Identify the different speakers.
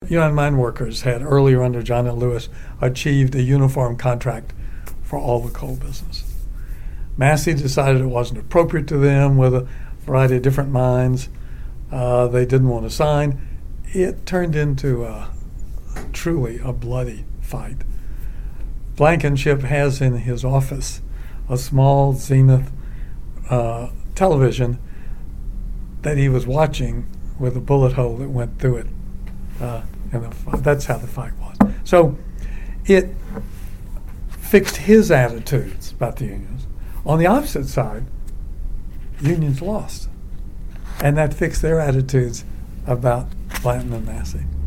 Speaker 1: United Mine Workers had earlier under John L. Lewis achieved a uniform contract for all the coal business. Massey decided it wasn't appropriate to them with a variety of different mines. They didn't want to sign. It turned into truly a bloody fight. Blankenship has in his office a small Zenith television that he was watching with a bullet hole that went through it. That's how the fight was. So it fixed his attitudes about the unions. On the opposite side, unions lost. And that fixed their attitudes about Blanton and Massey.